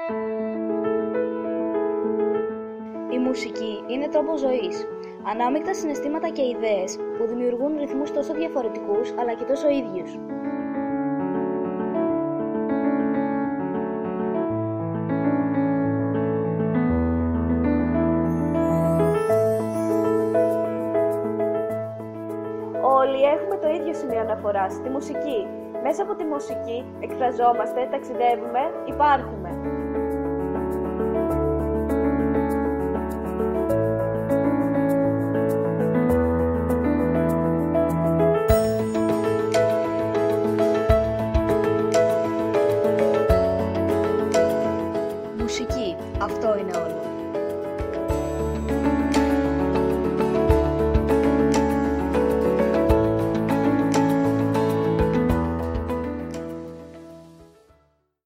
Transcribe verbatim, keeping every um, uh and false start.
Η μουσική είναι τρόπος ζωής. Ανάμεικτα συναισθήματα και ιδέες που δημιουργούν ρυθμούς τόσο διαφορετικούς αλλά και τόσο ίδιους. Όλοι έχουμε το ίδιο σημείο αναφοράς, τη μουσική. Μέσα από τη μουσική εκφραζόμαστε, ταξιδεύουμε, υπάρχουμε.